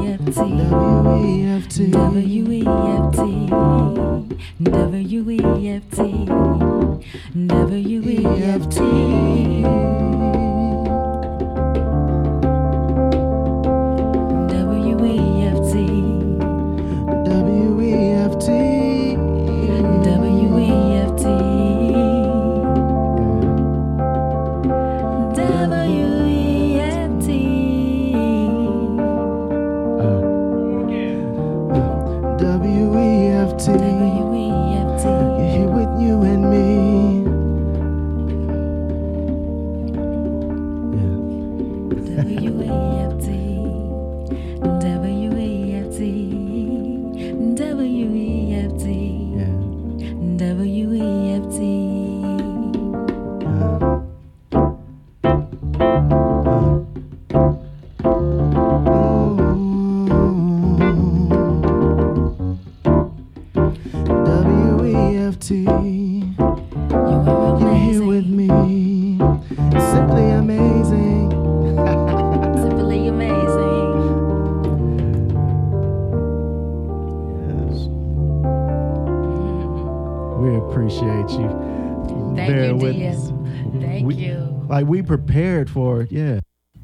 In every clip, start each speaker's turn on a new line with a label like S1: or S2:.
S1: We prepared for it, yeah.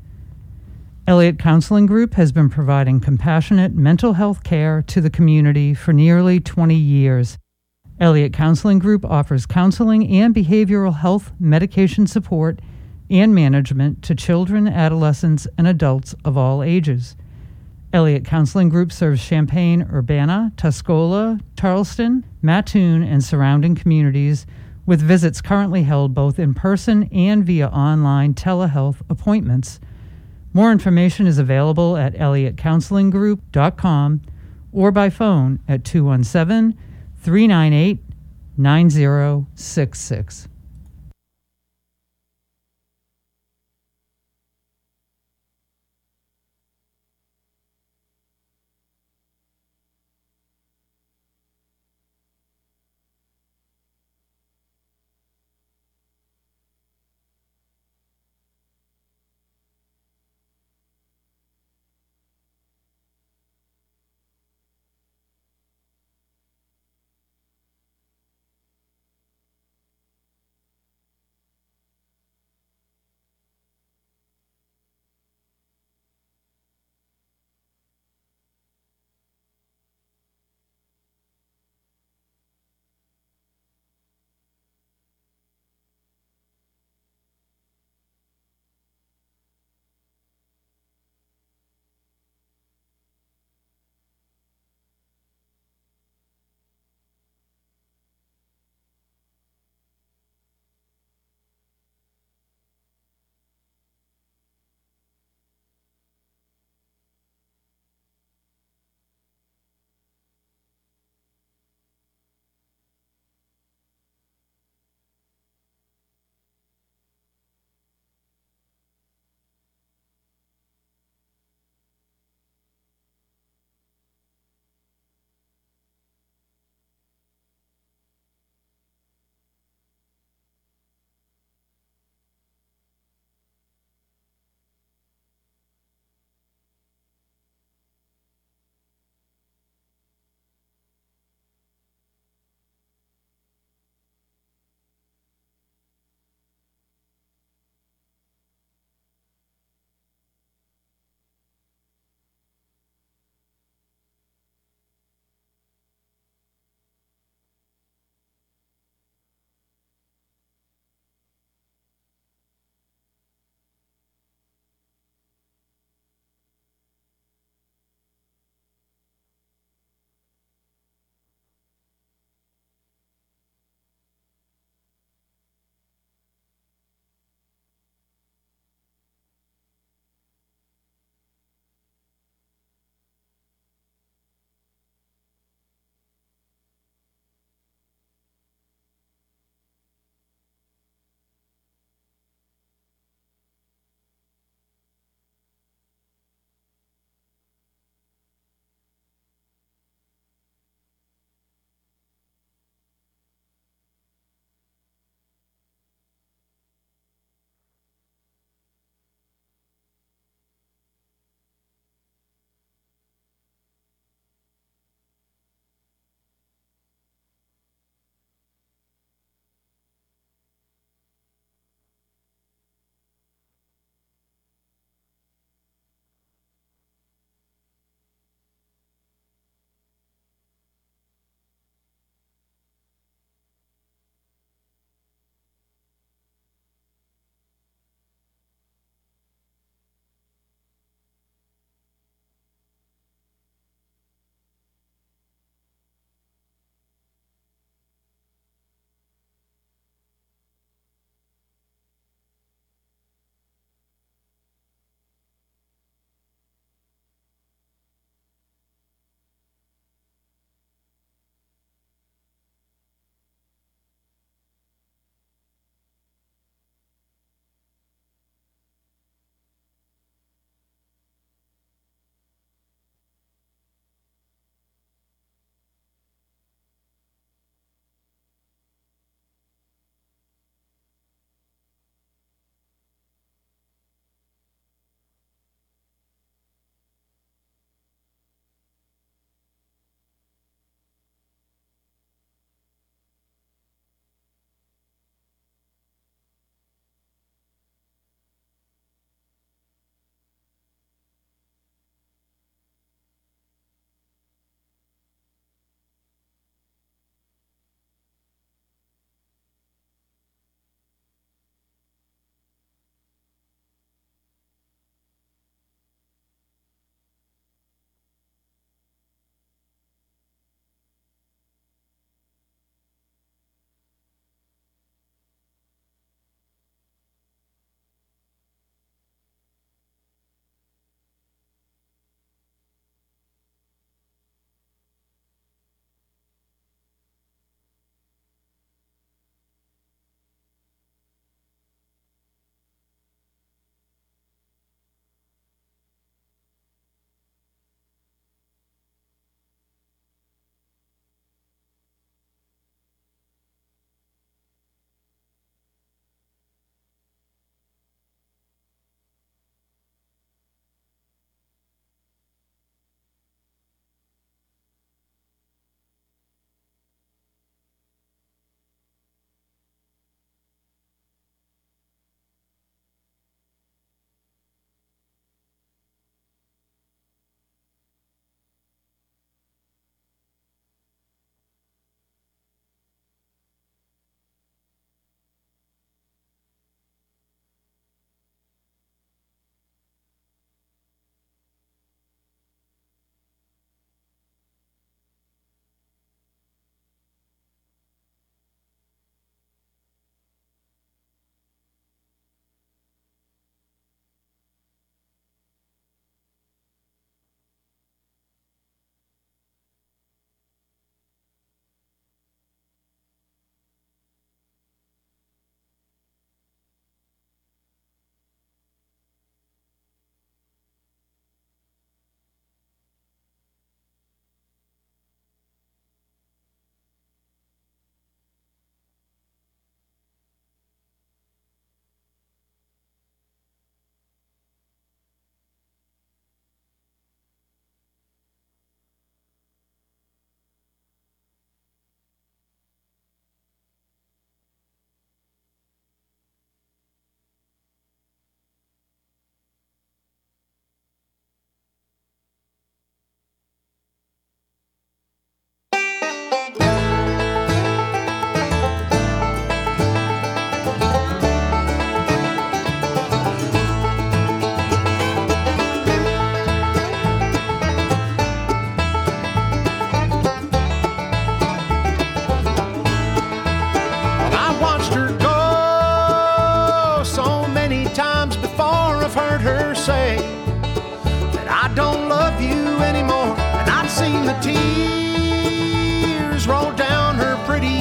S2: Elliott Counseling Group has been providing compassionate mental health care to the community for nearly 20 years. Elliott Counseling Group offers counseling and behavioral health medication support and management to children, adolescents, and adults of all ages. Elliott Counseling Group serves Champaign, Urbana, Tuscola, Charleston, Mattoon, and surrounding communities, with visits currently held both in person and via online telehealth appointments. More information is available at elliottcounselinggroup.com or by phone at 217-398-9066.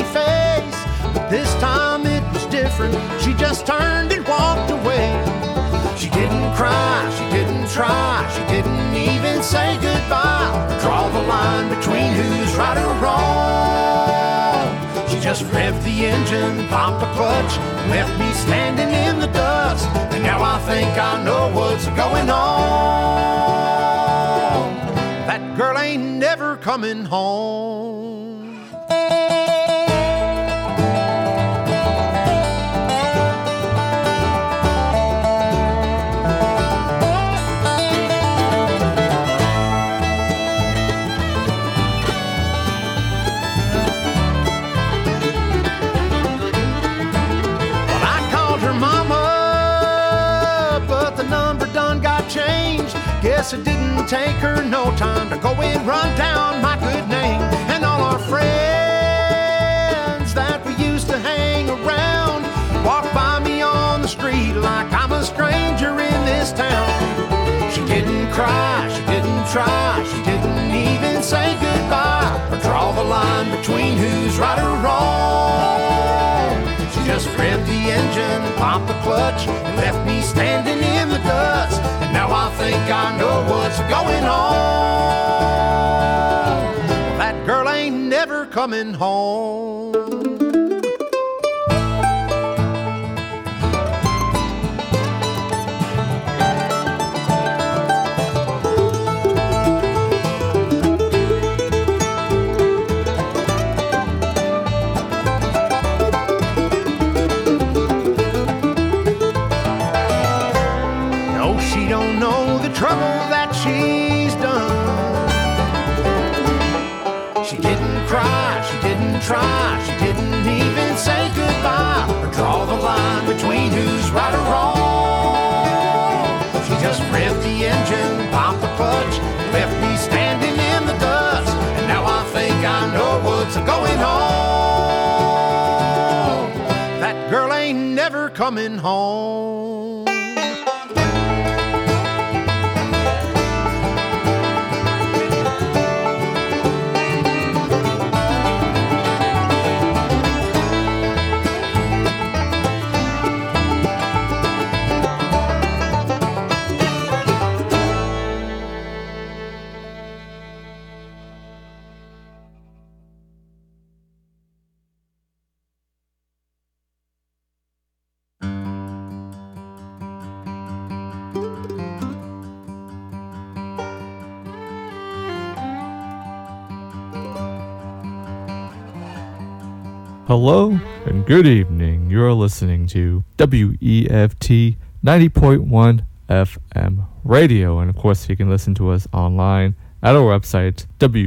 S3: happy face. But this time it was different. She just turned and walked away. She didn't cry, she didn't try, she didn't even say goodbye, or draw the line between who's right or wrong. She just revved the engine, popped the clutch, left me standing in the dust. And now I think I know what's going on. That girl ain't never coming home. Guess it didn't take her no time to go and run down my good name. And all our friends that we used to hang around walk by me on the street like I'm a stranger in this town. She didn't cry, she didn't try, she didn't even say goodbye, or draw the line between who's right or wrong. She just revved the engine, popped the clutch, and left me standing in the dust. And now I think I know what's going on. That girl ain't never coming home. Trouble that she's done. She didn't cry, she didn't try, she didn't even say goodbye, or draw the line between who's right or wrong. She just revved the engine, popped the clutch, left me standing in the dust. And now I think I know what's going on. That girl ain't never coming home.
S4: Hello and good evening. You're listening to WEFT 90.1 FM radio. And of course, you can listen to us online at our website,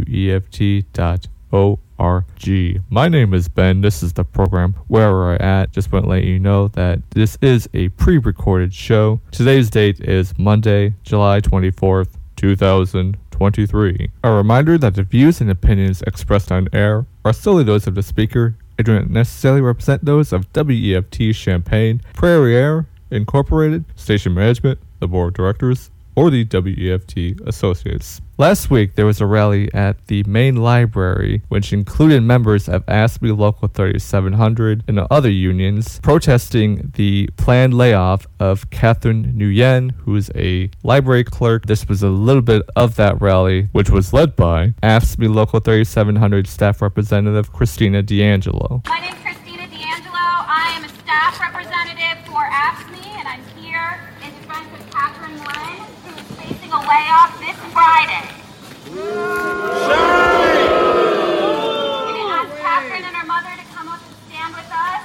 S4: weft.org. My name is Ben. This is the program Where We're At. Just want to let you know that this is a pre-recorded show. Today's date is Monday, July 24th, 2023. A reminder that the views and opinions expressed on air are solely those of the speaker. I do not necessarily represent those of WEFT Champaign, Prairie Air, Incorporated, Station Management, the Board of Directors, or the WEFT Associates. Last week, there was a rally at the main library, which included members of AFSCME Local 3700 and other unions, protesting the planned layoff of Catherine Nguyen, who is a library clerk. This was a little bit of that rally, which was led by AFSCME Local 3700 staff representative Christina D'Angelo.
S5: My name is Christina D'Angelo. I am a staff representative for AFSCME, and I'm here in defense of Catherine Nguyen, who is facing a layoff this Friday. We can ask Catherine and her mother to come up and stand with us.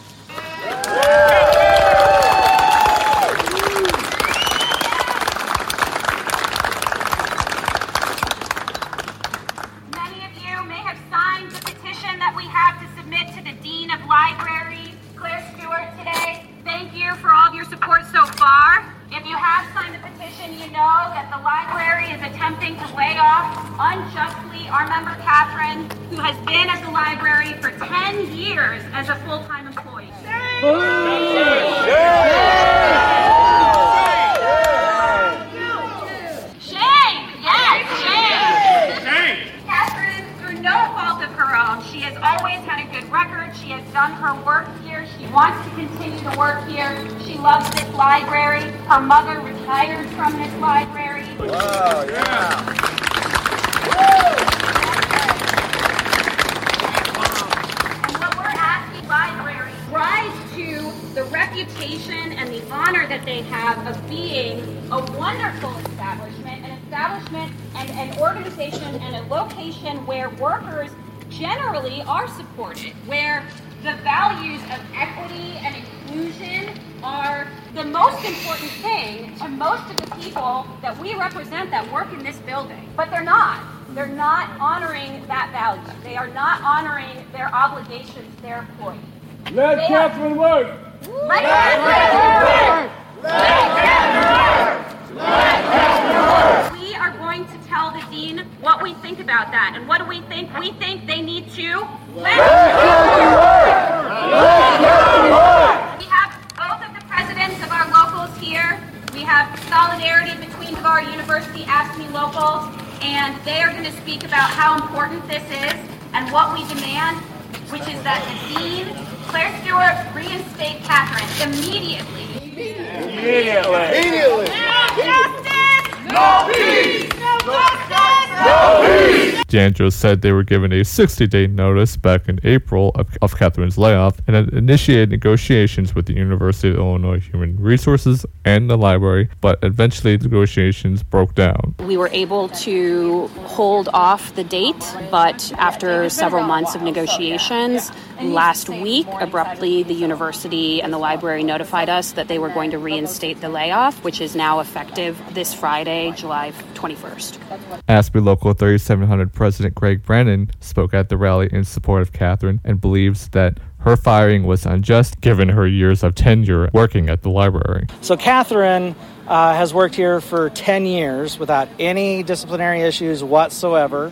S5: Many of you may have signed the petition that we have to submit to the Dean of Libraries, Claire Stewart, today. Thank you for all of your support so far. If you have signed the petition, you know that the library is attempting to lay off unjustly our member Catherine, who has been at the library for 10 years as a full-time employee. Shame! Yes, shame! Catherine, through no fault of her own, she has always had a good record to work here. She loves this library. Her mother retired from this library.
S3: Wow, yeah.
S5: And what we're asking libraries rise to the reputation and the honor that they have of being a wonderful establishment, and an organization and a location where workers generally are supported, where the values of equity and inclusion are the most important thing to most of the people that we represent that work in this building. But they're not. They're not honoring that value. They are not honoring their obligations to their employees.
S6: Let Catherine work!
S5: Let Catherine work!
S3: Let Catherine work! Let Catherine work!
S5: We are going to tell the dean what we think about that. And what do we think? We think they need to let Catherine work!
S3: Let Catherine work!
S5: We have both of the presidents of our locals here. We have solidarity between our university AFSCME locals, and they are going to speak about how important this is and what we demand, which is that the dean, Claire Stewart, reinstate Catherine immediately.
S3: Immediately!
S5: No justice!
S3: No peace!
S5: No justice!
S3: No peace!
S4: DeAngelo said they were given a 60-day notice back in April of Catherine's layoff and had initiated negotiations with the University of Illinois Human Resources and the library, but eventually the negotiations broke down.
S7: We were able to hold off the date, but after several months of negotiations, last week, abruptly, the university and the library notified us that they were going to reinstate the layoff, which is now effective this Friday, July 21st.
S4: AFSCME Local 3700 President Greg Brannon spoke at the rally in support of Catherine and believes that her firing was unjust given her years of tenure working at the library.
S8: So Catherine has worked here for 10 years without any disciplinary issues whatsoever.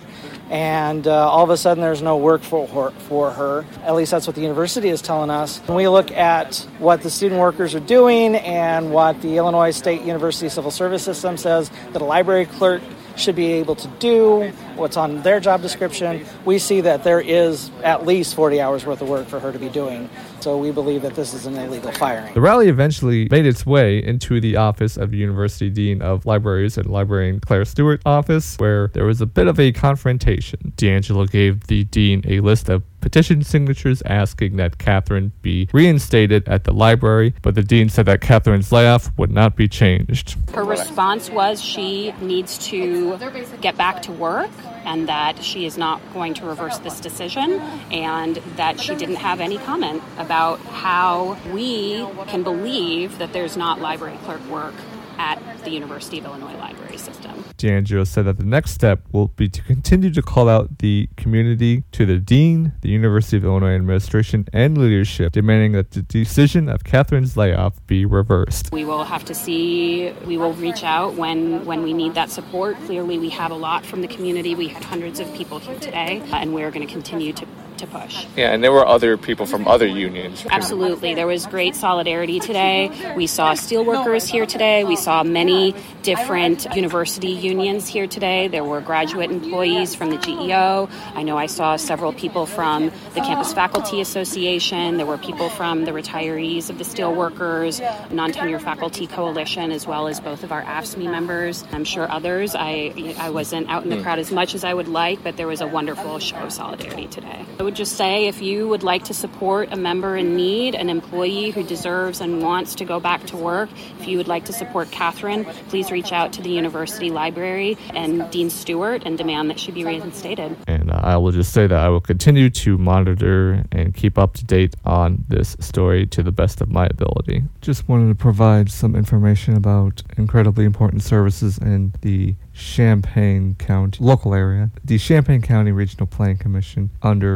S8: And all of a sudden there's no work for her. At least that's what the university is telling us. When we look at what the student workers are doing and what the Illinois State University Civil Service System says that a library clerk should be able to do, what's on their job description, we see that there is at least 40 hours worth of work for her to be doing. So we believe that this is an illegal firing.
S4: The rally eventually made its way into the office of the University Dean of Libraries and Librarian Claire Stewart office, where there was a bit of a confrontation. DeAngelo gave the dean a list of petition signatures asking that Catherine be reinstated at the library, but the dean said that Catherine's layoff would not be changed.
S7: Her response was she needs to get back to work and that she is not going to reverse this decision, and that she didn't have any comment about how we can believe that there's not library clerk work at the University of Illinois library system.
S4: DeAngelo said that the next step will be to continue to call out the community to the dean, the University of Illinois administration, and leadership, demanding that the decision of Catherine's layoff be reversed.
S7: We will have to see, we will reach out when we need that support. Clearly, we have a lot from the community. We had hundreds of people here today, and we're going to continue to push.
S4: Yeah, and there were other people from other unions.
S7: Absolutely. There was great solidarity today. We saw steelworkers here today. We saw many different university unions here today. There were graduate employees from the GEO. I know I saw several people from the Campus Faculty Association. There were people from the retirees of the steelworkers, Non-Tenure Faculty Coalition, as well as both of our AFSCME members. I'm sure others. I wasn't out in the crowd as much as I would like, but there was a wonderful show of solidarity today. I would just say, if you would like to support a member in need, an employee who deserves and wants to go back to work, if you would like to support Catherine, please reach out to the University Library and Dean Stewart and demand that she be reinstated.
S4: And I will just say that I will continue to monitor and keep up to date on this story to the best of my ability. Just wanted to provide some information about incredibly important services in the Champaign County local area. The Champaign County Regional Planning Commission,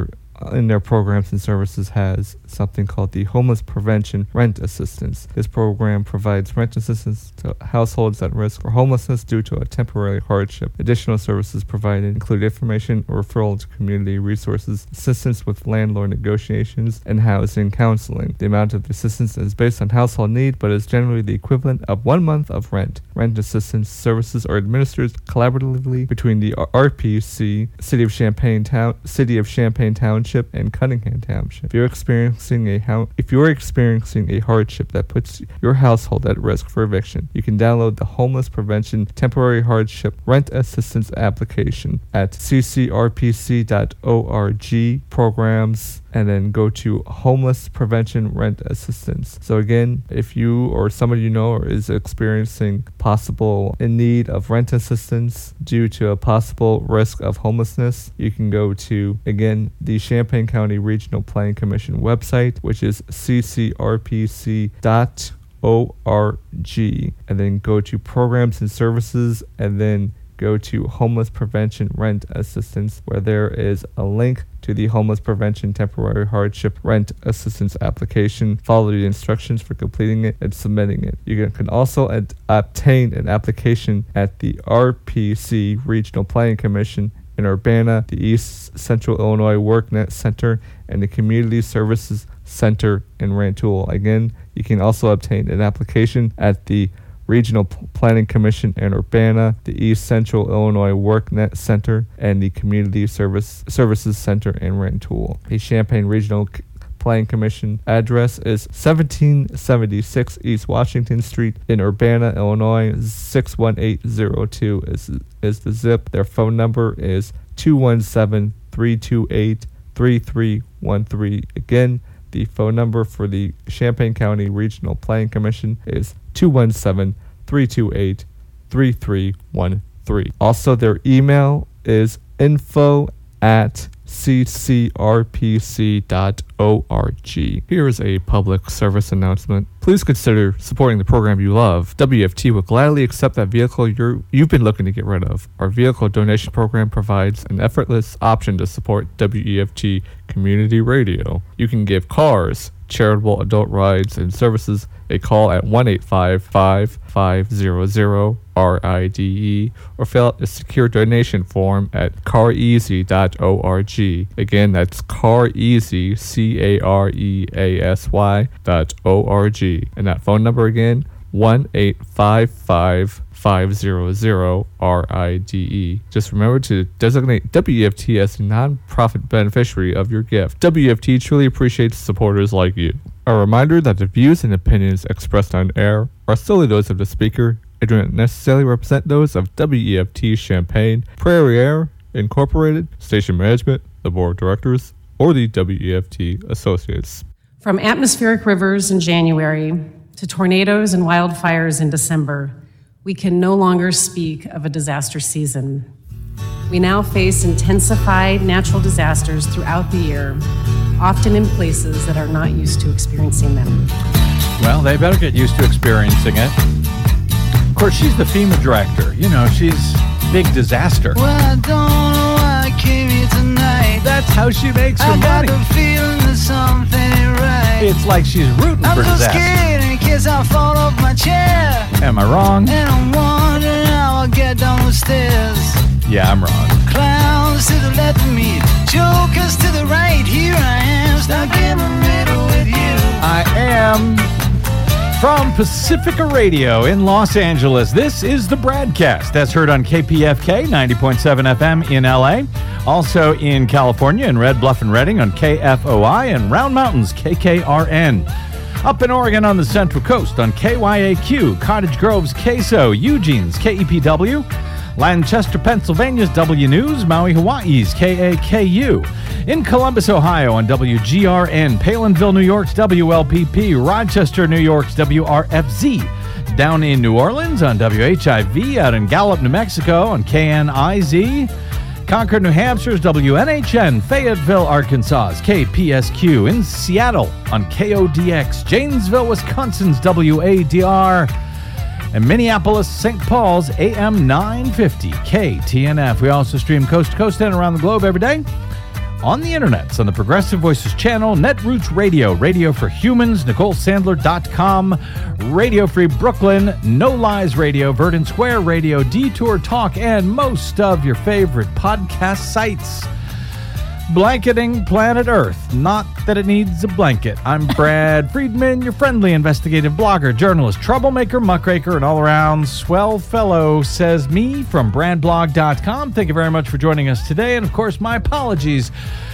S4: in their programs and services, has something called the Homeless Prevention Rent Assistance. This program provides rent assistance to households at risk for homelessness due to a temporary hardship. Additional services provided include information, referral to community resources, assistance with landlord negotiations, and housing counseling. The amount of assistance is based on household need, but is generally the equivalent of 1 month of rent. Rent assistance services are administered collaboratively between the RPC, City of Champaign Township, Township and Cunningham Township. If you're experiencing a hardship that puts your household at risk for eviction, you can download the Homeless Prevention Temporary Hardship Rent Assistance application at ccrpc.org programs, and then go to Homeless Prevention Rent Assistance. So again, if you or somebody you know is experiencing possible in need of rent assistance due to a possible risk of homelessness, you can go to, again, the Champaign County Regional Planning Commission website, which is ccrpc.org, and then go to Programs and Services, and then go to Homeless Prevention Rent Assistance, where there is a link to the Homeless Prevention Temporary Hardship Rent Assistance application. Follow the instructions for completing it and submitting it. You can also obtain an application at the RPC Regional Planning Commission in Urbana, the East Central Illinois WorkNet Center, and the Community Services Center in Rantoul. Again, you can also obtain an application at the Regional Planning Commission in Urbana, the East Central Illinois WorkNet Center, and the Community Services Center in Rantoul. The Champaign Regional Planning Commission address is 1776 East Washington Street in Urbana, Illinois. 61802 is the zip. Their phone number is 217-328-3313. Again, the phone number for the Champaign County Regional Planning Commission is 217-328-3313. Also, their email is info@ccrpc.org. Here is a public service announcement. Please consider supporting the program you love. WFT will gladly accept that vehicle you've been looking to get rid of. Our vehicle donation program provides an effortless option to support WEFT community radio. You can give cars, charitable adult rides, and services a call at 1-855-500-RIDE, or fill out a secure donation form at careasy.org. Again, that's careasy, careasy.org. And that phone number again, 1-855-500-RIDE. Just remember to designate WFT as a non-profit beneficiary of your gift. WFT truly appreciates supporters like you. A reminder that the views and opinions expressed on air are solely those of the speaker and do not necessarily represent those of WEFT Champaign, Prairie Air, Incorporated, Station Management, the Board of Directors, or the WEFT Associates.
S9: From atmospheric rivers in January to tornadoes and wildfires in December, we can no longer speak of a disaster season. We now face intensified natural disasters throughout the year, often in places that are not used to experiencing them.
S10: Well, they better get used to experiencing it. Of course, she's the FEMA director. You know, she's big disaster.
S11: Well, I don't know why I came here tonight.
S10: That's how she makes her money.
S11: I got the feeling that something ain't right.
S10: It's like she's rooting for disaster.
S11: I'm so scared in case I fall off my chair.
S10: Am I wrong?
S11: And I'm wondering how I'll get down the stairs.
S10: Yeah, I'm wrong.
S11: Clowns to the left of me, jokers to the right. Here I am, stuck in the middle with you.
S10: I am from Pacifica Radio in Los Angeles. This is the Bradcast. That's heard on KPFK 90.7 FM in LA. Also in California in Red Bluff and Redding on KFOI, and Round Mountains KKRN. Up in Oregon on the Central Coast on KYAQ, Cottage Grove's KSO, Eugene's KEPW, Lancaster, Pennsylvania's W News, Maui, Hawaii's KAKU. In Columbus, Ohio on WGRN, Palinville, New York's WLPP, Rochester, New York's WRFZ. Down in New Orleans on WHIV, out in Gallup, New Mexico on KNIZ. Concord, New Hampshire's WNHN, Fayetteville, Arkansas's KPSQ. In Seattle on KODX, Janesville, Wisconsin's WADR. And Minneapolis, St. Paul's AM 950 KTNF. We also stream coast to coast and around the globe every day on the internets on the Progressive Voices channel, Netroots Radio, Radio for Humans, NicoleSandler.com, Radio Free Brooklyn, No Lies Radio, Verdant Square Radio, Detour Talk, and most of your favorite podcast sites. Blanketing planet Earth. Not that it needs a blanket. I'm Brad Friedman, your friendly investigative blogger, journalist, troublemaker, muckraker, and all-around swell fellow, says me from BradBlog.com. Thank you very much for joining us today. And, of course, my apologies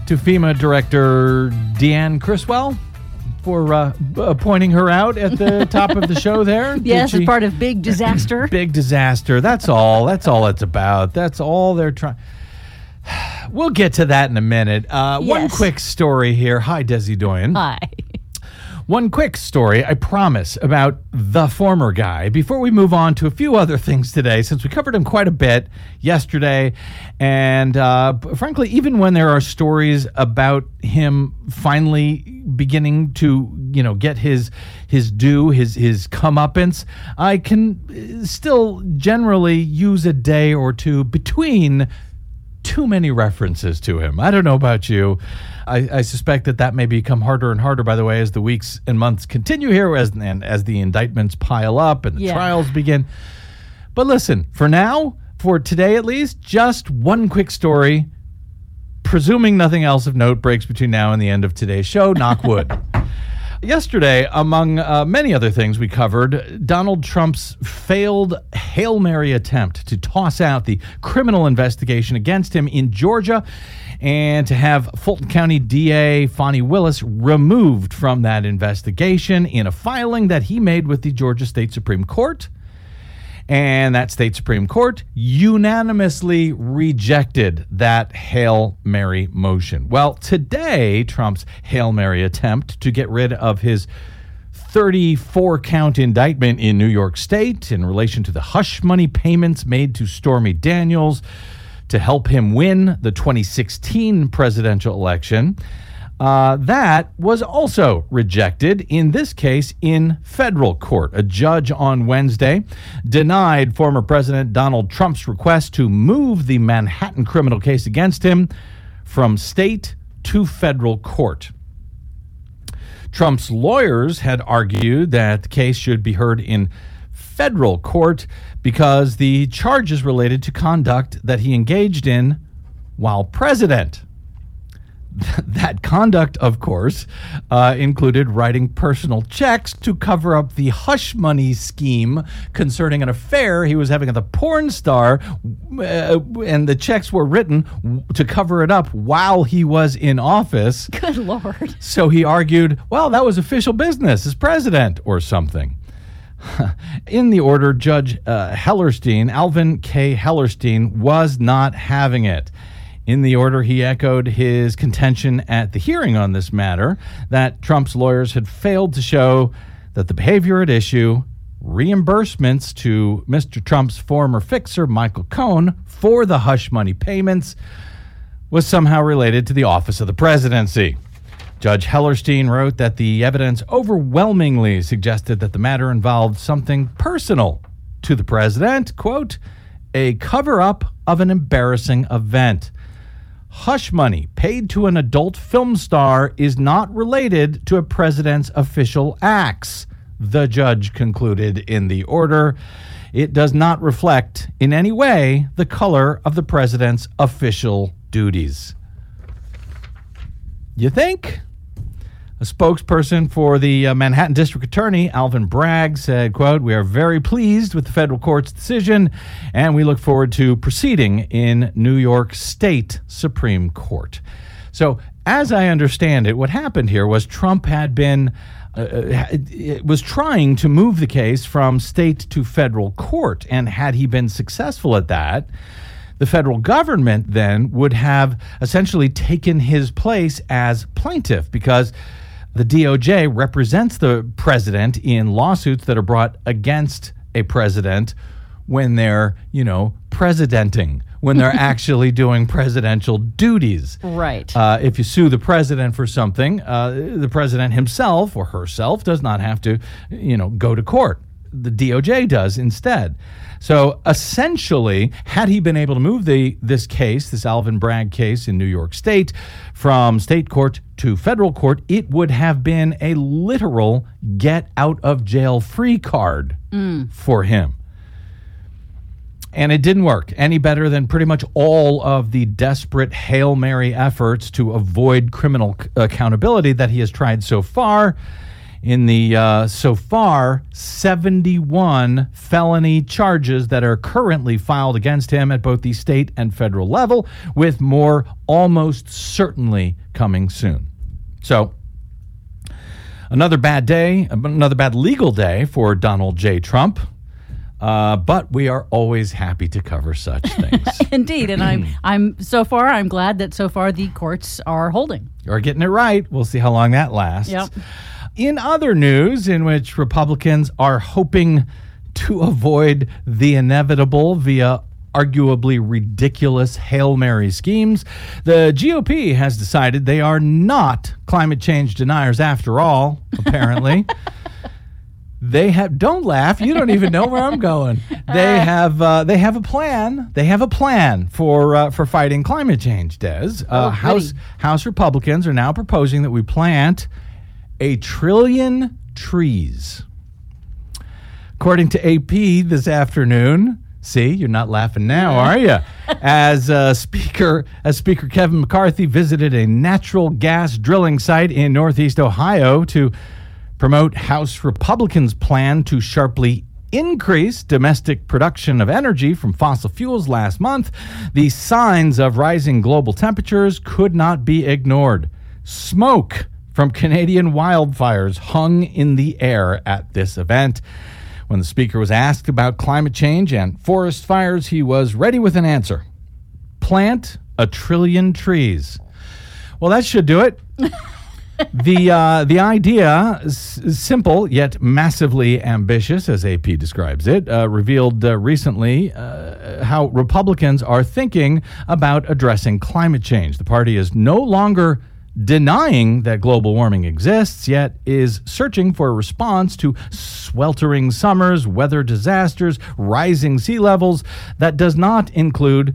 S10: to FEMA Director Deanne Criswell for pointing her out at the top of the show there.
S12: Yes, as part of Big Disaster.
S10: Big Disaster. That's all. That's all it's about. That's all they're trying. We'll get to that in a minute. One quick story here. Hi, Desi Doyen.
S12: Hi.
S10: One quick story, I promise, about the former guy before we move on to a few other things today, since we covered him quite a bit yesterday. And frankly, even when there are stories about him finally beginning to, get his due, his comeuppance, I can still generally use a day or two between too many references to him. I don't know about you. I suspect that may become harder and harder, by the way, as the weeks and months continue here, as the indictments pile up and the trials begin. But listen, for today at least, just one quick story, presuming nothing else of note breaks between now and the end of today's show, knock wood. Yesterday, among many other things we covered, Donald Trump's failed Hail Mary attempt to toss out the criminal investigation against him in Georgia and to have Fulton County DA Fani Willis removed from that investigation in a filing that he made with the Georgia State Supreme Court. And that state Supreme Court unanimously rejected that Hail Mary motion. Well, today, Trump's Hail Mary attempt to get rid of his 34-count indictment in New York State in relation to the hush money payments made to Stormy Daniels to help him win the 2016 presidential election, that was also rejected, in this case, in federal court. A judge on Wednesday denied former President Donald Trump's request to move the Manhattan criminal case against him from state to federal court. Trump's lawyers had argued that the case should be heard in federal court because the charges related to conduct that he engaged in while president. That conduct, of course, included writing personal checks to cover up the hush money scheme concerning an affair he was having with a porn star, and the checks were written to cover it up while he was in office.
S12: Good Lord.
S10: So he argued, well, that was official business as president or something. In the order, Judge Hellerstein, Alvin K. Hellerstein, was not having it. In the order, he echoed his contention at the hearing on this matter that Trump's lawyers had failed to show that the behavior at issue, reimbursements to Mr. Trump's former fixer, Michael Cohen, for the hush money payments, was somehow related to the office of the presidency. Judge Hellerstein wrote that the evidence overwhelmingly suggested that the matter involved something personal to the president, quote, a cover-up of an embarrassing event. Hush money paid to an adult film star is not related to a president's official acts, the judge concluded in the order. It does not reflect in any way the color of the president's official duties. You think? A spokesperson for the Manhattan District Attorney, Alvin Bragg, said, quote, we are very pleased with the federal court's decision, and we look forward to proceeding in New York State Supreme Court. So, as I understand it, what happened here was Trump had been was trying to move the case from state to federal court, and had he been successful at that, the federal government then would have essentially taken his place as plaintiff, because the DOJ represents the president in lawsuits that are brought against a president when they're, presidenting, when they're actually doing presidential duties.
S12: Right.
S10: If you sue the president for something, the president himself or herself does not have to, go to court. The DOJ does instead. So essentially, had he been able to move this Alvin Bragg case in New York State from state court to federal court, it would have been a literal get out of jail free card for him. And it didn't work any better than pretty much all of the desperate Hail Mary efforts to avoid criminal accountability that he has tried so far. in the so far 71 felony charges that are currently filed against him at both the state and federal level, with more almost certainly coming soon. So, another bad legal day for Donald J. Trump. But we are always happy to cover such things.
S12: Indeed, and I'm glad that so far the courts are holding.
S10: Or getting it right. We'll see how long that lasts.
S12: Yep.
S10: In other news, in which Republicans are hoping to avoid the inevitable via arguably ridiculous Hail Mary schemes, the GOP has decided they are not climate change deniers after all, apparently. Don't laugh. You don't even know where I'm going. They have a plan. They have a plan for fighting climate change, Des. House Republicans are now proposing that we plant 1 trillion trees. According to AP this afternoon, see, you're not laughing now, are you? As Speaker Kevin McCarthy visited a natural gas drilling site in Northeast Ohio to promote House Republicans' plan to sharply increase domestic production of energy from fossil fuels last month, the signs of rising global temperatures could not be ignored. Smoke from Canadian wildfires hung in the air at this event. When the speaker was asked about climate change and forest fires, he was ready with an answer. Plant 1 trillion trees. Well, that should do it. The idea is simple yet massively ambitious, as AP describes it, revealed recently how Republicans are thinking about addressing climate change. The party is no longer denying that global warming exists, yet is searching for a response to sweltering summers, weather disasters, rising sea levels that does not include,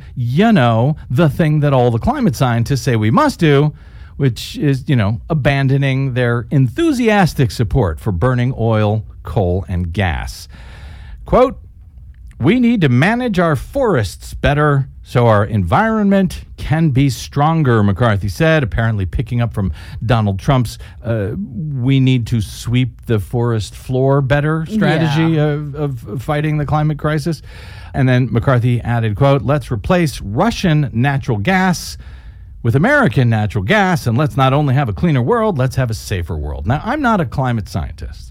S10: the thing that all the climate scientists say we must do, which is, abandoning their enthusiastic support for burning oil, coal, and gas. Quote, "We need to manage our forests better so our environment can be stronger," McCarthy said, apparently picking up from Donald Trump's we need to sweep the forest floor better strategy of fighting the climate crisis. And then McCarthy added, quote, "Let's replace Russian natural gas with American natural gas, and let's not only have a cleaner world, let's have a safer world." Now, I'm not a climate scientist,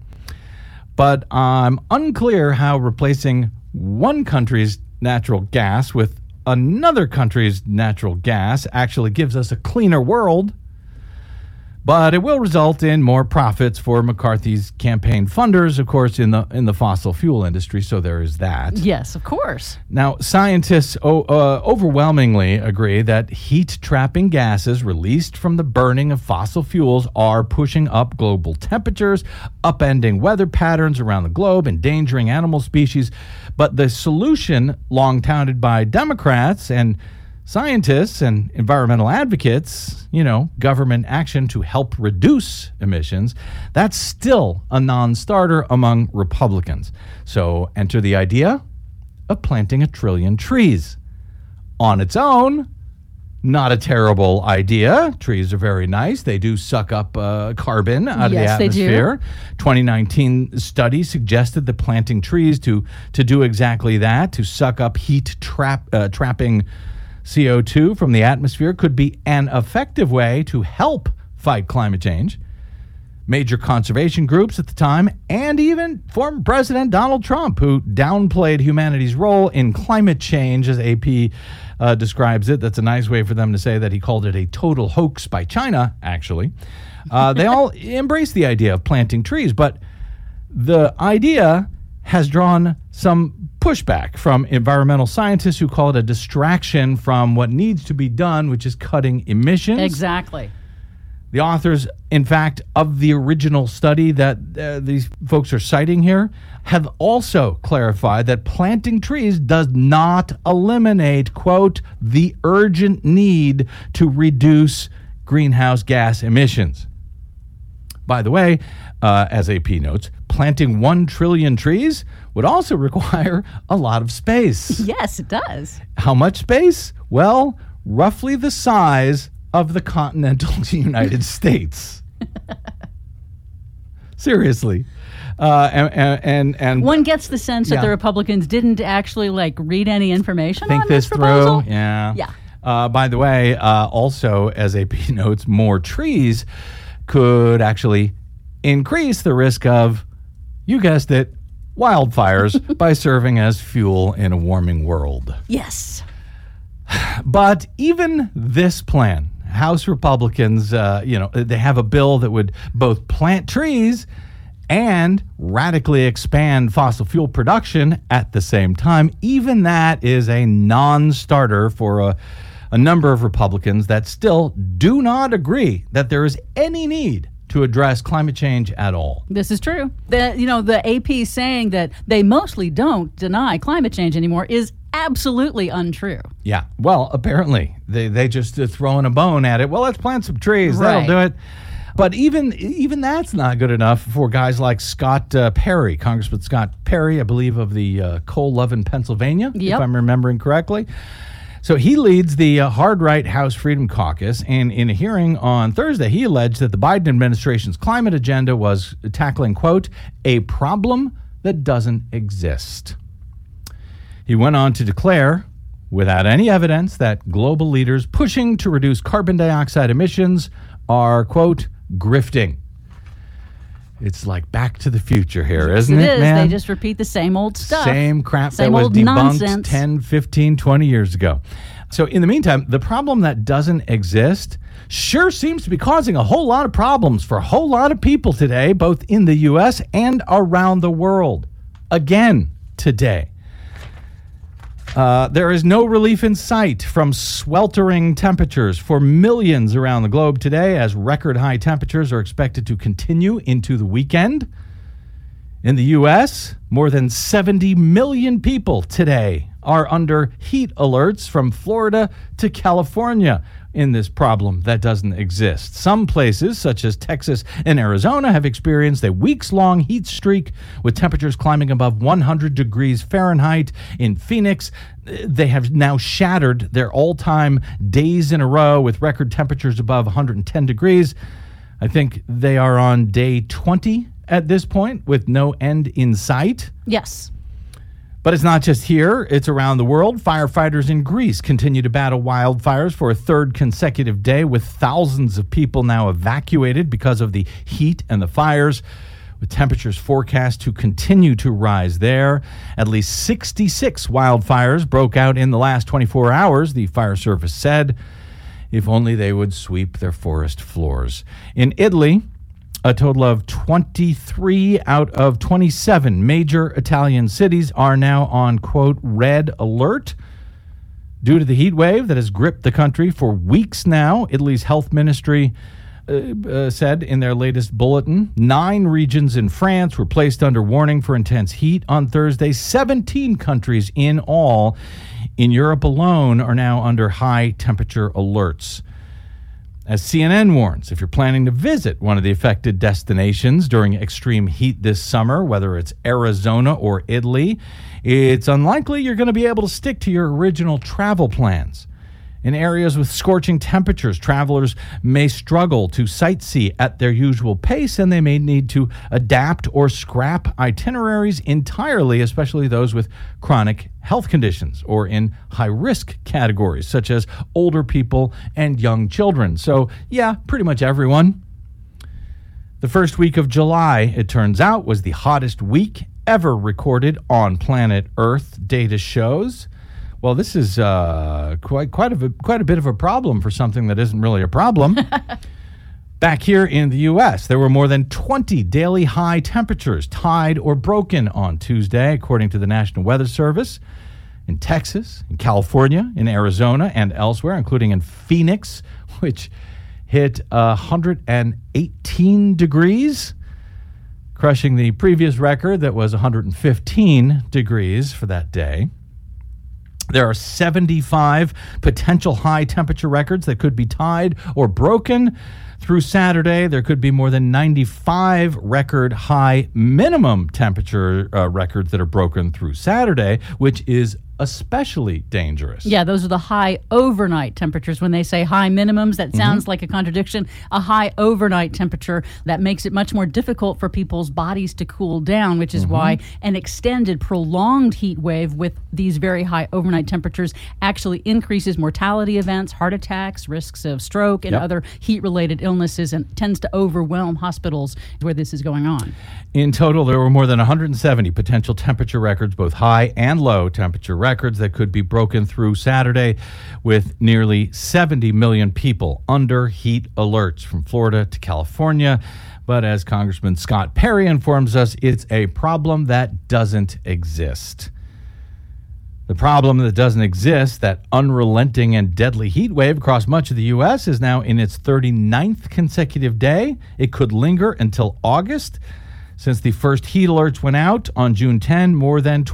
S10: but I'm unclear how replacing one country's natural gas with another country's natural gas actually gives us a cleaner world. But it will result in more profits for McCarthy's campaign funders, of course, in the fossil fuel industry. So there is that.
S12: Yes, of course.
S10: Now, scientists overwhelmingly agree that heat-trapping gases released from the burning of fossil fuels are pushing up global temperatures, upending weather patterns around the globe, endangering animal species. But the solution, long touted by Democrats and scientists and environmental advocates, government action to help reduce emissions, that's still a non-starter among Republicans. So enter the idea of planting 1 trillion trees. On its own, not a terrible idea. Trees are very nice. They do suck up carbon out of the atmosphere. 2019 study suggested that planting trees to do exactly that, to suck up heat trapping CO2 from the atmosphere, could be an effective way to help fight climate change. Major conservation groups at the time, and even former President Donald Trump, who downplayed humanity's role in climate change, as AP describes it. That's a nice way for them to say that he called it a total hoax by China, actually. They all embrace the idea of planting trees, but the idea has drawn some pushback from environmental scientists who call it a distraction from what needs to be done, which is cutting emissions.
S12: Exactly.
S10: The authors, in fact, of the original study that these folks are citing here have also clarified that planting trees does not eliminate, quote, the urgent need to reduce greenhouse gas emissions. By the way, as AP notes, planting 1 trillion trees would also require a lot of space.
S12: Yes, it does.
S10: How much space? Well, roughly the size of the continental United States. Seriously. And
S12: one gets the sense that
S10: Yeah.
S12: the Republicans didn't actually read any information
S10: think
S12: on
S10: this
S12: proposal.
S10: through. Yeah.
S12: Yeah.
S10: By the way, also, as AP notes, more trees could actually increase the risk of, you guessed it, wildfires by serving as fuel in a warming world.
S12: Yes.
S10: But even this plan, House Republicans, they have a bill that would both plant trees and radically expand fossil fuel production at the same time. Even that is a non-starter for a number of Republicans that still do not agree that there is any need to address climate change at all.
S12: This is true. The AP saying that they mostly don't deny climate change anymore is absolutely untrue.
S10: Yeah. Well, apparently they just throwing a bone at it. Well, let's plant some trees.
S12: Right.
S10: That'll do it. But even that's not good enough for guys like Scott Perry, Congressman Scott Perry, I believe of the Cole Lovin, Pennsylvania, if I'm remembering correctly. So he leads the hard right House Freedom Caucus, and in a hearing on Thursday, he alleged that the Biden administration's climate agenda was tackling, quote, a problem that doesn't exist. He went on to declare, without any evidence, that global leaders pushing to reduce carbon dioxide emissions are, quote, grifting. It's like Back to the Future here, isn't it, man?
S12: They just repeat the same old stuff.
S10: Same crap
S12: Same
S10: that was
S12: old
S10: debunked
S12: nonsense.
S10: 10, 15, 20 years ago. So in the meantime, the problem that doesn't exist sure seems to be causing a whole lot of problems for a whole lot of people today, both in the U.S. and around the world. Again, today. There is no relief in sight from sweltering temperatures for millions around the globe today, as record high temperatures are expected to continue into the weekend. In the U.S., more than 70 million people today are under heat alerts from Florida to California in this problem that doesn't exist. Some places, such as Texas and Arizona, have experienced a weeks-long heat streak with temperatures climbing above 100 degrees Fahrenheit. In Phoenix, they have now shattered their all-time days in a row with record temperatures above 110 degrees. I think they are on day 20 at this point with no end in sight.
S12: Yes.
S10: But it's not just here, it's around the world. Firefighters in Greece continue to battle wildfires for a third consecutive day, with thousands of people now evacuated because of the heat and the fires, with temperatures forecast to continue to rise there. At least 66 wildfires broke out in the last 24 hours, the fire service said. If only they would sweep their forest floors. In Italy, a total of 23 out of 27 major Italian cities are now on, quote, red alert due to the heat wave that has gripped the country for weeks now. Italy's health ministry said in their latest bulletin, 9 regions in France were placed under warning for intense heat on Thursday. 17 countries in all in Europe alone are now under high temperature alerts. As CNN warns, if you're planning to visit one of the affected destinations during extreme heat this summer, whether it's Arizona or Italy, it's unlikely you're going to be able to stick to your original travel plans. In areas with scorching temperatures, travelers may struggle to sightsee at their usual pace, and they may need to adapt or scrap itineraries entirely, especially those with chronic health conditions or in high-risk categories, such as older people and young children. So, yeah, pretty much everyone. The first week of July, it turns out, was the hottest week ever recorded on planet Earth, data shows. Well, this is quite a bit of a problem for something that isn't really a problem. Back here in the U.S., there were more than 20 daily high temperatures tied or broken on Tuesday, according to the National Weather Service. In Texas, in California, in Arizona, and elsewhere, including in Phoenix, which hit 118 degrees, crushing the previous record that was 115 degrees for that day. There are 75 potential high temperature records that could be tied or broken. Through Saturday, there could be more than 95 record high minimum temperature records that are broken through Saturday, which is especially dangerous.
S12: Yeah, those are the high overnight temperatures. When they say high minimums, that sounds like a contradiction. A high overnight temperature, that makes it much more difficult for people's bodies to cool down, which is why an extended, prolonged heat wave with these very high overnight temperatures actually increases mortality events, heart attacks, risks of stroke, and other heat-related illnesses, and tends to overwhelm hospitals where this is going on.
S10: In total, there were more than 170 potential temperature records, both high and low temperature records, that could be broken through Saturday, with nearly 70 million people under heat alerts from Florida to California. But as Congressman Scott Perry informs us, it's a problem that doesn't exist. The problem that doesn't exist, that unrelenting and deadly heat wave across much of the U.S., is now in its 39th consecutive day. It could linger until August. Since the first heat alerts went out on June 10, more than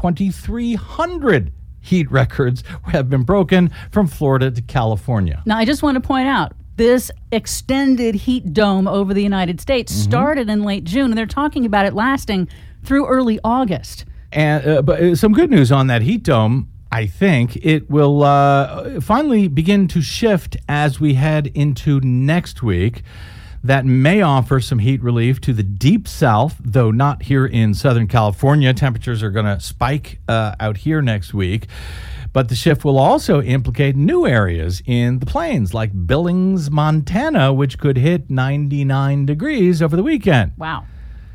S10: 2,300 heat records have been broken from Florida to California.
S12: Now, I just want to point out, this extended heat dome over the United States started in late June, and they're talking about it lasting through early August.
S10: And but some good news on that heat dome. I think it will finally begin to shift as we head into next week. That may offer some heat relief to the deep south, though not here in Southern California. Temperatures are going to spike out here next week. But the shift will also implicate new areas in the plains, like Billings, Montana, which could hit 99 degrees over the weekend.
S12: Wow.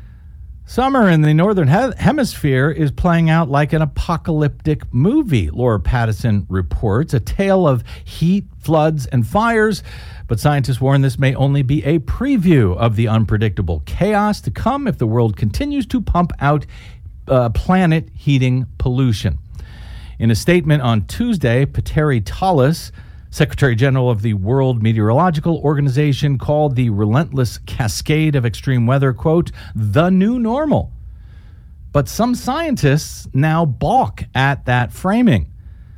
S10: Summer in the Northern Hemisphere is playing out like an apocalyptic movie, Laura Pattison reports, a tale of heat, floods, and fires. But scientists warn this may only be a preview of the unpredictable chaos to come if the world continues to pump out planet-heating pollution. In a statement on Tuesday, Petteri Tallis, Secretary General of the World Meteorological Organization, called the relentless cascade of extreme weather, quote, the new normal. But some scientists now balk at that framing.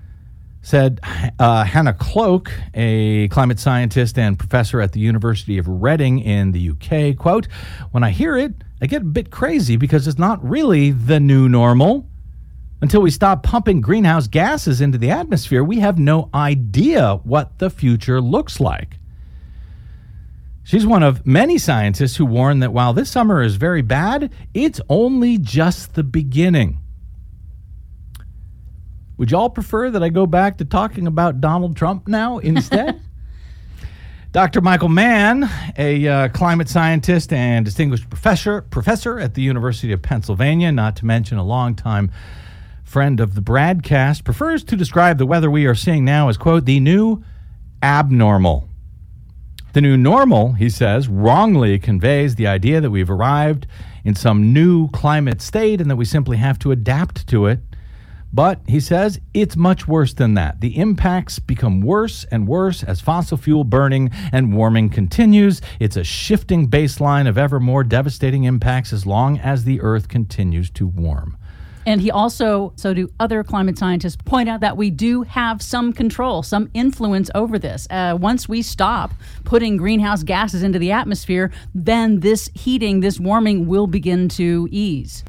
S10: Said Hannah Cloak, a climate scientist and professor at the University of Reading in the UK, quote, when I hear it, I get a bit crazy because it's not really the new normal. Until we stop pumping greenhouse gases into the atmosphere, we have no idea what the future looks like. She's one of many scientists who warn that while this summer is very bad, it's only just the beginning. Would y'all prefer that I go back to talking about Donald Trump now instead? Dr. Michael Mann, a climate scientist and distinguished professor at the University of Pennsylvania, not to mention a longtime friend of the Bradcast, prefers to describe the weather we are seeing now as, quote, the new abnormal. The new normal, he says, wrongly conveys the idea that we've arrived in some new climate state and that we simply have to adapt to it. But, he says, it's much worse than that. The impacts become worse and worse as fossil fuel burning and warming continues. It's a shifting baseline of ever more devastating impacts as long as the Earth continues to warm.
S12: And he also, so do other climate scientists, point out that we do have some control, some influence over this. Once we stop putting greenhouse gases into the atmosphere, then this heating, this warming will begin to ease.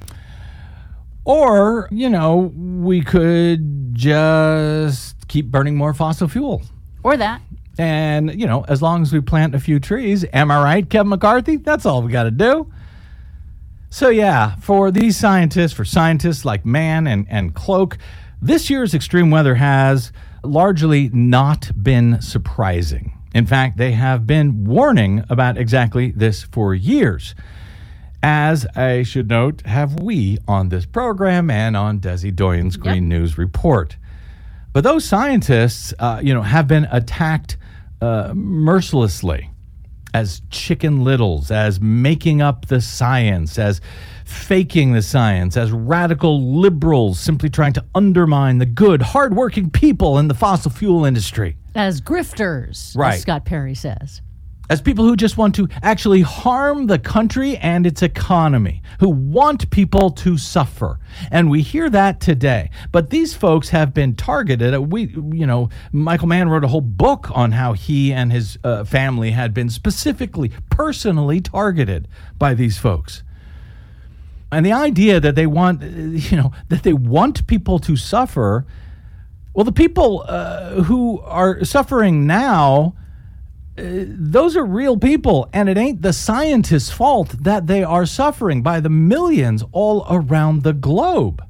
S10: Or, we could just keep burning more fossil fuel.
S12: Or that.
S10: And, as long as we plant a few trees, am I right, Kevin McCarthy? That's all we got to do. So, yeah, for these scientists, for scientists like Mann and Cloak, this year's extreme weather has largely not been surprising. In fact, they have been warning about exactly this for years. As I should note, have we on this program and on Desi Doyen's Green News Report. But those scientists, have been attacked mercilessly as chicken littles, as making up the science, as faking the science, as radical liberals simply trying to undermine the good, hardworking people in the fossil fuel industry.
S12: As grifters,
S10: right,
S12: as Scott Perry says.
S10: As people who just want to actually harm the country and its economy, who want people to suffer. And we hear that today. But these folks have been targeted. Michael Mann wrote a whole book on how he and his family had been specifically, personally targeted by these folks. And the idea that they want, that they want people to suffer Well, the people who are suffering now, those are real people, and it ain't the scientists' fault that they are suffering by the millions all around the globe.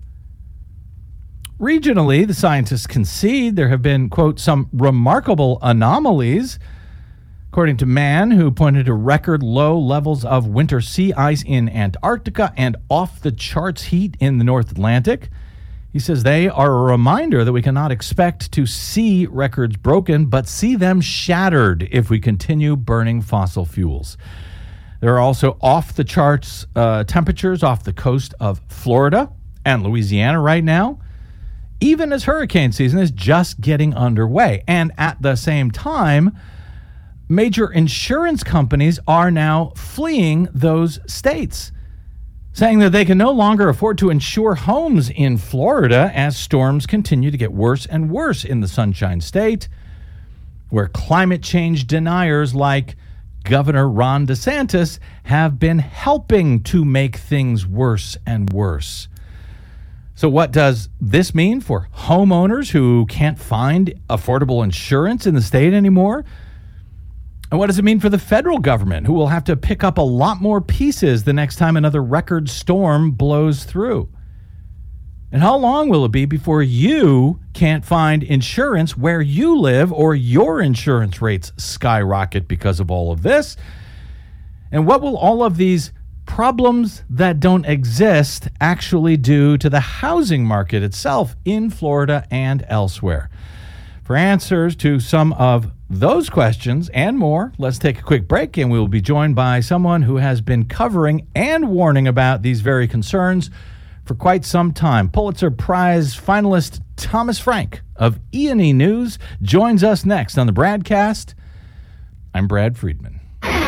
S10: Regionally, the scientists concede there have been, quote, some remarkable anomalies, according to Mann, who pointed to record low levels of winter sea ice in Antarctica and off-the-charts heat in the North Atlantic. He says they are a reminder that we cannot expect to see records broken, but see them shattered if we continue burning fossil fuels. There are also off-the-charts temperatures off the coast of Florida and Louisiana right now, even as hurricane season is just getting underway. And at the same time, major insurance companies are now fleeing those states, saying that they can no longer afford to insure homes in Florida as storms continue to get worse and worse in the Sunshine State, where climate change deniers like Governor Ron DeSantis have been helping to make things worse and worse. So what does this mean for homeowners who can't find affordable insurance in the state anymore? And what does it mean for the federal government, who will have to pick up a lot more pieces the next time another record storm blows through? And how long will it be before you can't find insurance where you live, or your insurance rates skyrocket because of all of this? And what will all of these problems that don't exist actually do to the housing market itself in Florida and elsewhere? For answers to some of those questions and more, let's take a quick break, and we will be joined by someone who has been covering and warning about these very concerns for quite some time. Pulitzer Prize finalist Thomas Frank of E&E News joins us next on the Bradcast. I'm Brad Friedman.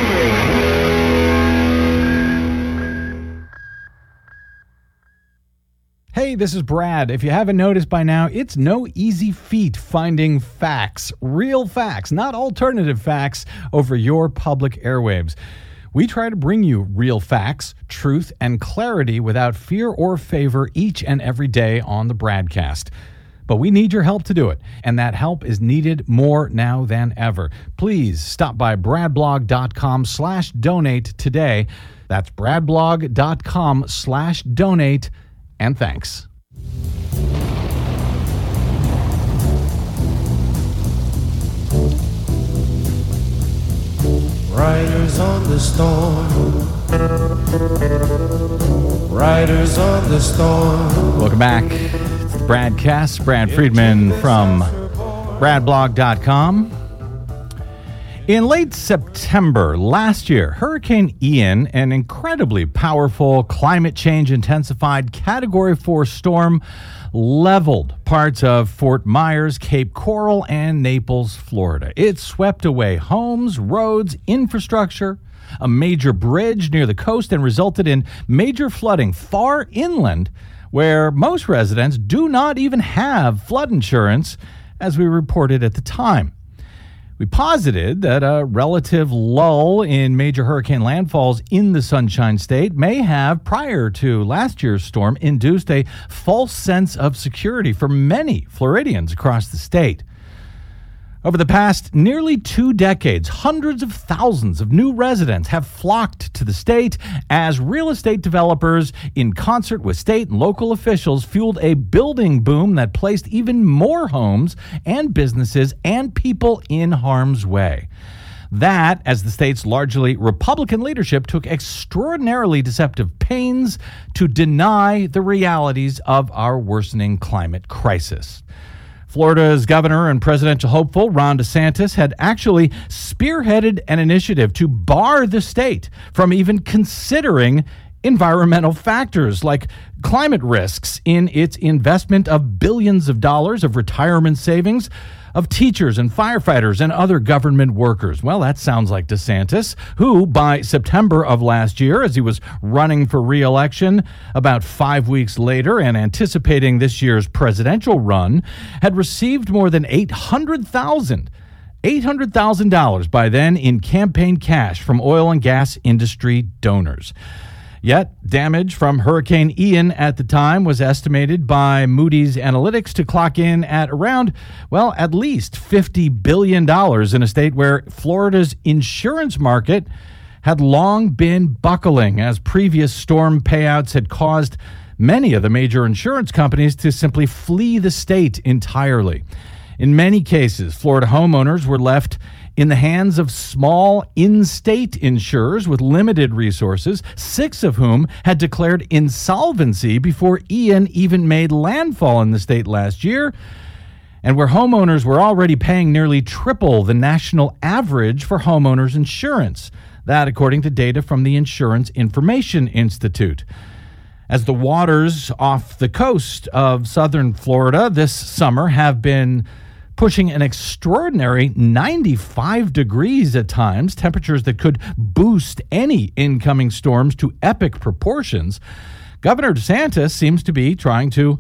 S10: Hey, this is Brad. If you haven't noticed by now, it's no easy feat finding facts, real facts, not alternative facts, over your public airwaves. We try to bring you real facts, truth, and clarity without fear or favor each and every day on the Bradcast. But we need your help to do it, and that help is needed more now than ever. Please stop by bradblog.com/donate today. That's bradblog.com/donate. And thanks.
S3: Riders on the storm. Riders on the storm.
S10: Welcome back to the Bradcast. Brad Friedman from bradblog.com. In late September last year, Hurricane Ian, an incredibly powerful, climate change intensified Category 4 storm, leveled parts of Fort Myers, Cape Coral, and Naples, Florida. It swept away homes, roads, infrastructure, a major bridge near the coast, and resulted in major flooding far inland, where most residents do not even have flood insurance, as we reported at the time. We posited that a relative lull in major hurricane landfalls in the Sunshine State may have, prior to last year's storm, induced a false sense of security for many Floridians across the state. Over the past nearly 2 decades, hundreds of thousands of new residents have flocked to the state as real estate developers, in concert with state and local officials, fueled a building boom that placed even more homes and businesses and people in harm's way. That, as the state's largely Republican leadership took extraordinarily deceptive pains to deny the realities of our worsening climate crisis. Florida's governor and presidential hopeful, Ron DeSantis, had actually spearheaded an initiative to bar the state from even considering environmental factors like climate risks in its investment of billions of dollars of retirement savings of teachers and firefighters and other government workers. Well, that sounds like DeSantis, who by September of last year, as he was running for re-election about 5 weeks later and anticipating this year's presidential run, had received more than $800,000 by then in campaign cash from oil and gas industry donors. Yet, damage from Hurricane Ian at the time was estimated by Moody's Analytics to clock in at around, well, at least $50 billion in a state where Florida's insurance market had long been buckling as previous storm payouts had caused many of the major insurance companies to simply flee the state entirely. In many cases, Florida homeowners were left in the hands of small in-state insurers with limited resources, 6 of whom had declared insolvency before Ian even made landfall in the state last year, and where homeowners were already paying nearly triple the national average for homeowners insurance. That, according to data from the Insurance Information Institute. As the waters off the coast of southern Florida this summer have been pushing an extraordinary 95 degrees at times, temperatures that could boost any incoming storms to epic proportions, Governor DeSantis seems to be trying to,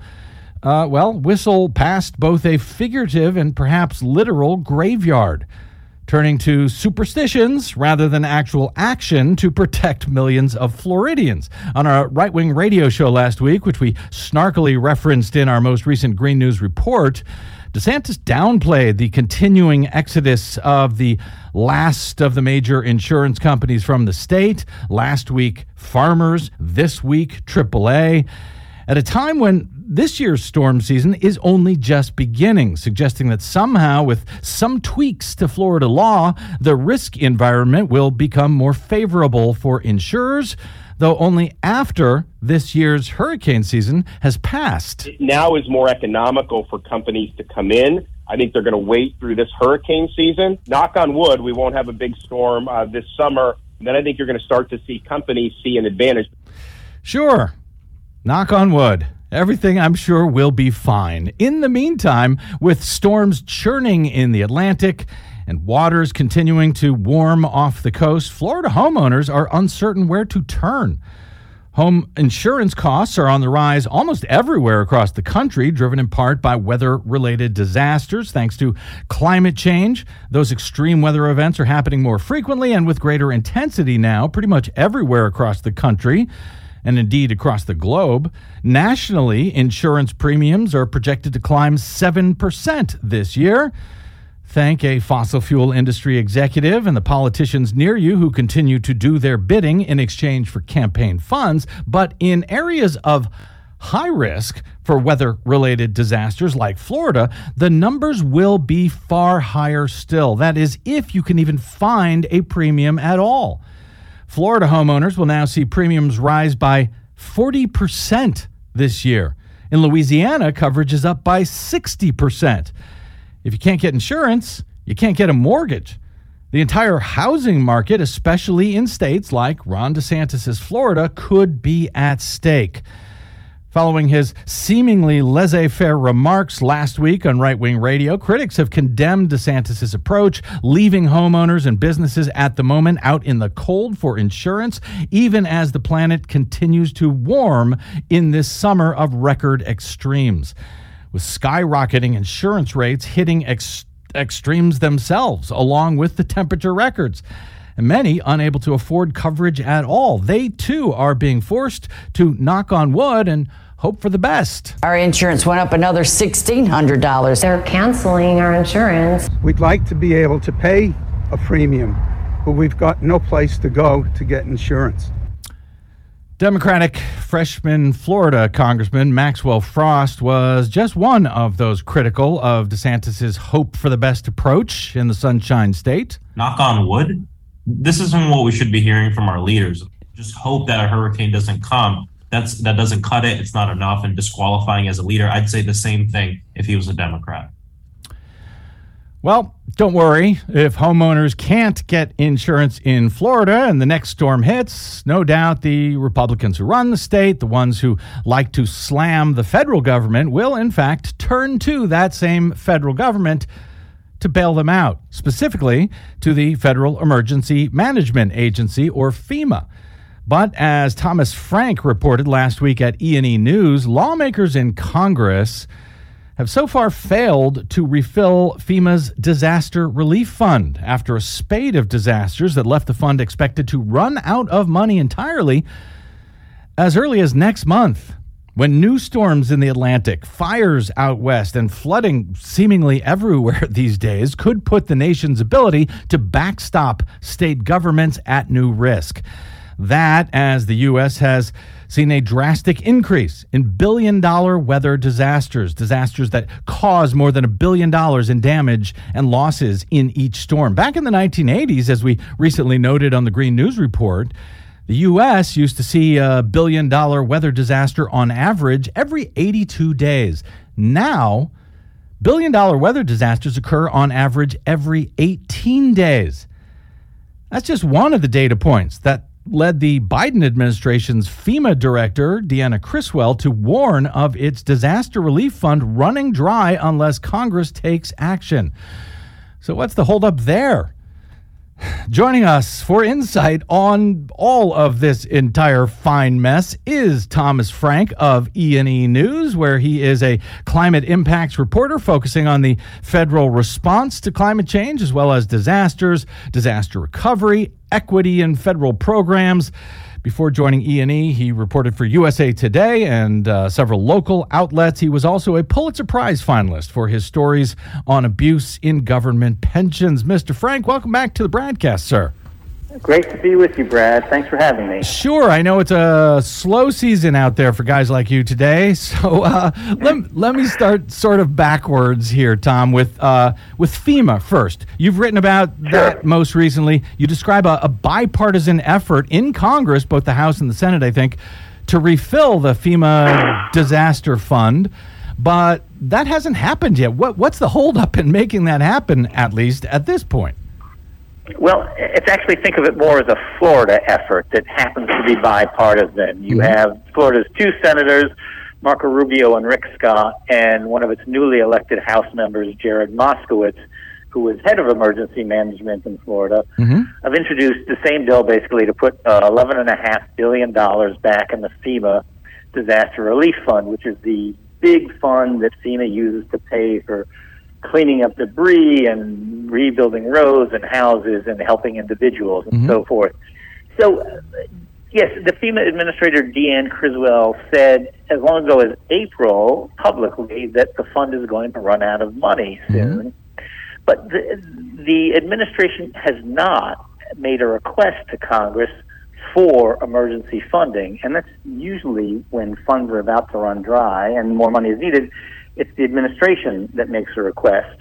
S10: whistle past both a figurative and perhaps literal graveyard, turning to superstitions rather than actual action to protect millions of Floridians. On our right-wing radio show last week, which we snarkily referenced in our most recent Green News report, DeSantis downplayed the continuing exodus of the last of the major insurance companies from the state. Last week, Farmers. This week, AAA. At a time when this year's storm season is only just beginning, suggesting that somehow, with some tweaks to Florida law, the risk environment will become more favorable for insurers, though only after this year's hurricane season has passed.
S13: It now is more economical for companies to come in. I think they're going to wait through this hurricane season. Knock on wood, we won't have a big storm this summer. And then I think you're going to start to see companies see an advantage.
S10: Sure. Knock on wood. Everything, I'm sure, will be fine. In the meantime, with storms churning in the Atlantic and waters continuing to warm off the coast, Florida homeowners are uncertain where to turn. Home insurance costs are on the rise almost everywhere across the country, driven in part by weather-related disasters. Thanks to climate change, those extreme weather events are happening more frequently and with greater intensity now, pretty much everywhere across the country, and indeed across the globe. Nationally, insurance premiums are projected to climb 7% this year. Thank a fossil fuel industry executive and the politicians near you who continue to do their bidding in exchange for campaign funds. But in areas of high risk for weather-related disasters like Florida, the numbers will be far higher still. That is, if you can even find a premium at all. Florida homeowners will now see premiums rise by 40% this year. In Louisiana, coverage is up by 60%. If you can't get insurance, you can't get a mortgage. The entire housing market, especially in states like Ron DeSantis' Florida, could be at stake. Following his seemingly laissez-faire remarks last week on right-wing radio, critics have condemned DeSantis' approach, leaving homeowners and businesses at the moment out in the cold for insurance, even as the planet continues to warm in this summer of record extremes, with skyrocketing insurance rates hitting extremes themselves, along with the temperature records. And many unable to afford coverage at all. They, too, are being forced to knock on wood and hope for the best.
S14: Our insurance went up another $1,600.
S15: They're canceling our insurance.
S16: We'd like to be able to pay a premium, but we've got no place to go to get insurance.
S10: Democratic freshman Florida Congressman Maxwell Frost was just one of those critical of DeSantis' hope for the best approach in the Sunshine State.
S17: Knock on wood. This isn't what we should be hearing from our leaders. Just hope that a hurricane doesn't come. That doesn't cut it. It's not enough and disqualifying as a leader. I'd say the same thing if he was a Democrat.
S10: Well, don't worry. If homeowners can't get insurance in Florida and the next storm hits, no doubt the Republicans who run the state, the ones who like to slam the federal government, will in fact turn to that same federal government to bail them out, specifically to the Federal Emergency Management Agency, or FEMA. But as Thomas Frank reported last week at E&E News, lawmakers in Congress have so far failed to refill FEMA's disaster relief fund after a spate of disasters that left the fund expected to run out of money entirely As early as next month, when new storms in the Atlantic, fires out west, and flooding seemingly everywhere these days could put the nation's ability to backstop state governments at new risk. That, as the U.S. has seen a drastic increase in billion-dollar weather disasters that cause more than $1 billion in damage and losses in each storm. Back in the 1980s, as we recently noted on the Green News Report, the U.S. used to see a billion-dollar weather disaster on average every 82 days. Now, billion-dollar weather disasters occur on average every 18 days. That's just one of the data points that led the Biden administration's FEMA director, Deanna Criswell, to warn of its disaster relief fund running dry unless Congress takes action. So what's the holdup there? Joining us for insight on all of this entire fine mess is Thomas Frank of E&E News, where he is a climate impacts reporter focusing on the federal response to climate change, as well as disasters, disaster recovery, equity in federal programs. Before joining E&E, he reported for USA Today and several local outlets. He was also a Pulitzer Prize finalist for his stories on abuse in government pensions. Mr. Frank, welcome back to the broadcast, sir.
S18: Great to be with you, Brad. Thanks for having me.
S10: Sure. I know it's a slow season out there for guys like you today. So let me start sort of backwards here, Tom, with FEMA first. You've written about that most recently. You describe a bipartisan effort in Congress, both the House and the Senate, I think, to refill the FEMA disaster fund. But that hasn't happened yet. What's the holdup in making that happen, at least at this point?
S18: Well, it's actually, think of it more as a Florida effort that happens to be bipartisan. You have Florida's two senators, Marco Rubio and Rick Scott, and one of its newly elected House members, Jared Moskowitz, who is head of emergency management in Florida, have introduced the same bill basically to put $11.5 billion back in the FEMA Disaster Relief Fund, which is the big fund that FEMA uses to pay for cleaning up debris and rebuilding roads and houses and helping individuals and so forth. So, yes, the FEMA administrator, Deanna Criswell, said as long ago as April publicly that the fund is going to run out of money soon. But the administration has not made a request to Congress for emergency funding, and that's usually when funds are about to run dry and more money is needed. It's the administration that makes a request.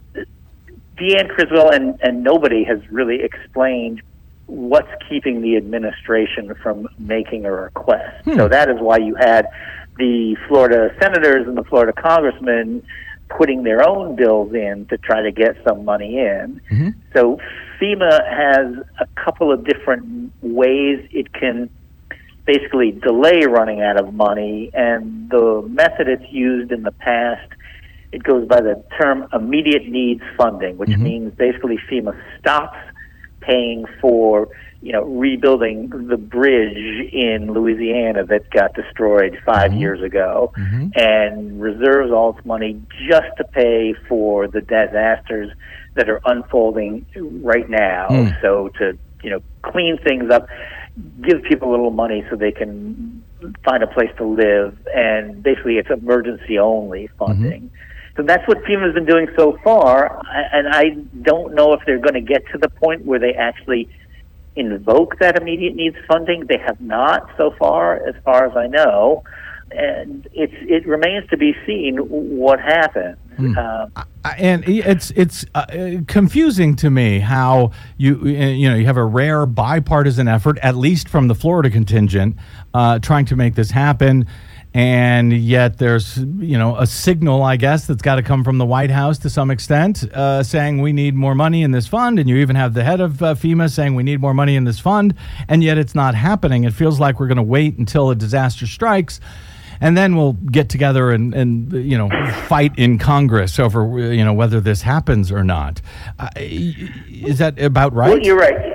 S18: Deanna Criswell and nobody has really explained what's keeping the administration from making a request. So that is why you had the Florida senators and the Florida congressmen putting their own bills in to try to get some money in. So FEMA has a couple of different ways it can basically delay running out of money, and the method it's used in the past, it goes by the term immediate needs funding, which means basically FEMA stops paying for, rebuilding the bridge in Louisiana that got destroyed 5 years ago, and reserves all its money just to pay for the disasters that are unfolding right now. So to, clean things up, give people a little money so they can find a place to live, and basically it's emergency only funding. So that's what FEMA's been doing so far, and I don't know if they're going to get to the point where they actually invoke that immediate needs funding. They have not so far as I know, and it remains to be seen what happens.
S10: And it's confusing to me how you have a rare bipartisan effort, at least from the Florida contingent, trying to make this happen. And yet there's, a signal, I guess, that's got to come from the White House to some extent, saying we need more money in this fund. And you even have the head of FEMA saying we need more money in this fund. And yet it's not happening. It feels like we're going to wait until a disaster strikes, and then we'll get together and fight in Congress over, whether this happens or not. Is that about right?
S18: Well, you're right.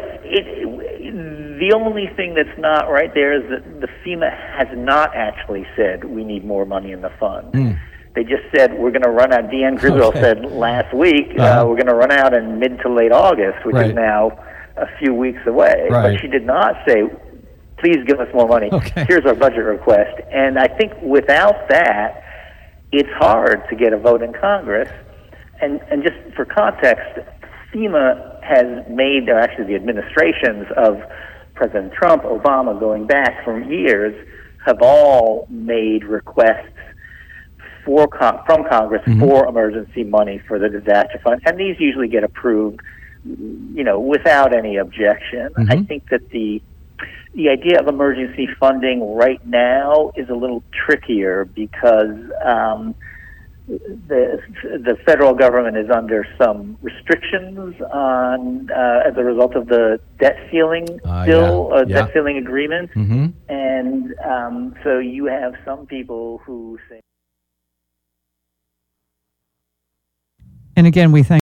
S18: The only thing that's not right there is that the FEMA has not actually said we need more money in the fund. They just said we're going to run out. Deanna Criswell said last week we're going to run out in mid to late August, which is now a few weeks away. But she did not say please give us more money.
S10: Okay.
S18: Here's our budget request. And I think without that, it's hard to get a vote in Congress. And just for context, FEMA has made, or actually the administrations of President Trump, Obama, going back for years, have all made requests from Congress for emergency money for the disaster fund, and these usually get approved, without any objection. I think that the idea of emergency funding right now is a little trickier because the federal government is under some restrictions on as a result of the debt ceiling debt ceiling agreement, and so you have some people who say.
S2: And again, we thank